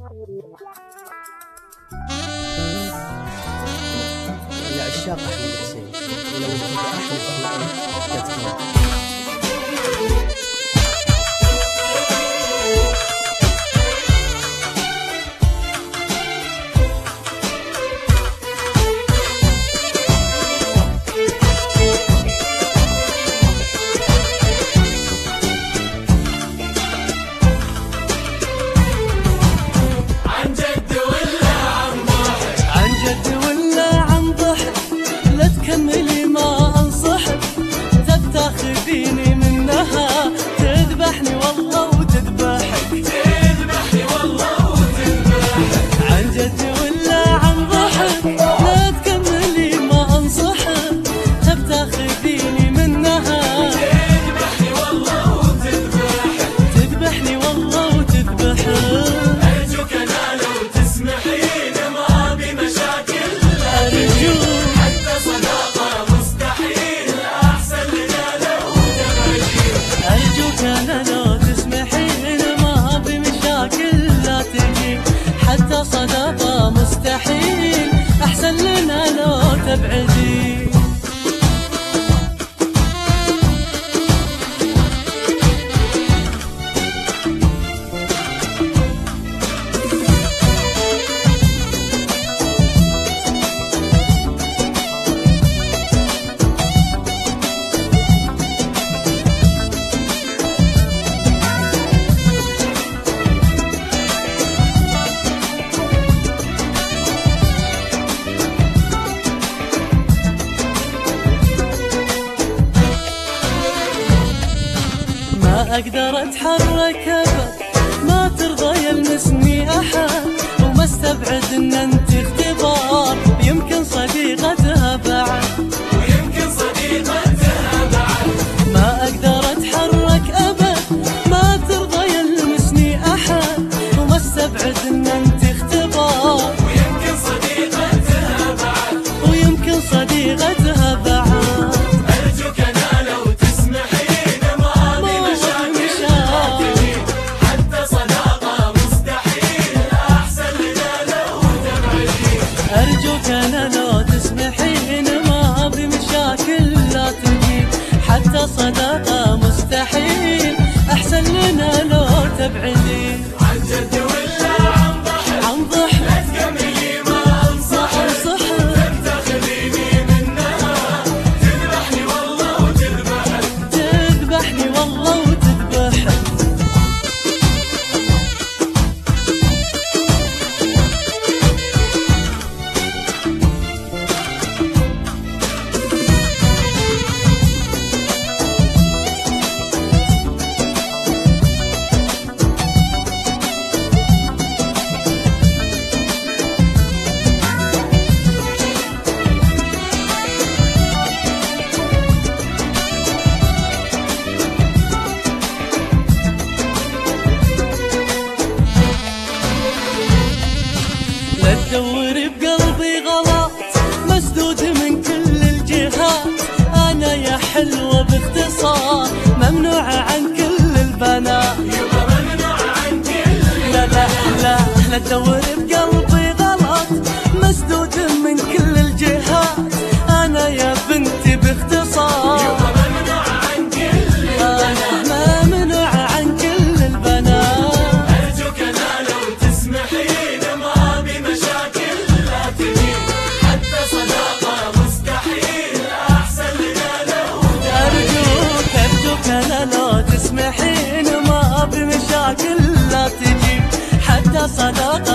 لعشاق أحمد حسين ولو بقى أحمد حسين كملي ما انصحك تتاخذيني منها تذبحني والله وتذبحك تذبحني والله وتذبحك عن جد ولا عن ضحك لا تكملي ما انصحك تتاخذيني منها تذبحني والله وتذبحك تذبحني والله وتذبحك ارجوك انا لو تسمحين ما بمشاكل ارجوك أنا لو تسمحين ما بمشاكل لا تجي حتى صداقة مستحيل أحسن لنا لو تبعدي ما أقدر أتحرك أبد ما ترضى يلمسني أحد وما استبعد إن أنت اختبار يمكن صديقتها بعد ويمكن صديقتها بعد ما أقدر أتحرك أبد ما ترضى يلمسني أحد وما استبعد إن أنت اختبار ويمكن صديقتها بعد ويمكن صديقتها بعد أرجوك أنا لو أرجوك أنا لو تسمحين ما بمشاكل لا تجي حتى صداقة مستحيل أحسن لنا لو تبعدي عن جد ولا عن ضحك عن ضحك لا تكملي ما أنصحك تتاخذيني منها تذبحني والله وتذبحك تذبحني والله وتذبحك لا تدور بقلبي غلط مسدود من كل الجهات أنا يا حلوة باختصار ممنوعة عن كل البنات يبا ممنوعة عن كل لا لا لا لا تدور بقلبي غلط مسدود من كل الجهات أنا يا بنتي باختصار يبا ممنوعة عن كل أنا ممنوعة عن كل البنات أرجوك أنا لو تسمحين أنا لو تسمحين ما بمشاكل لا تجي حتى صداقة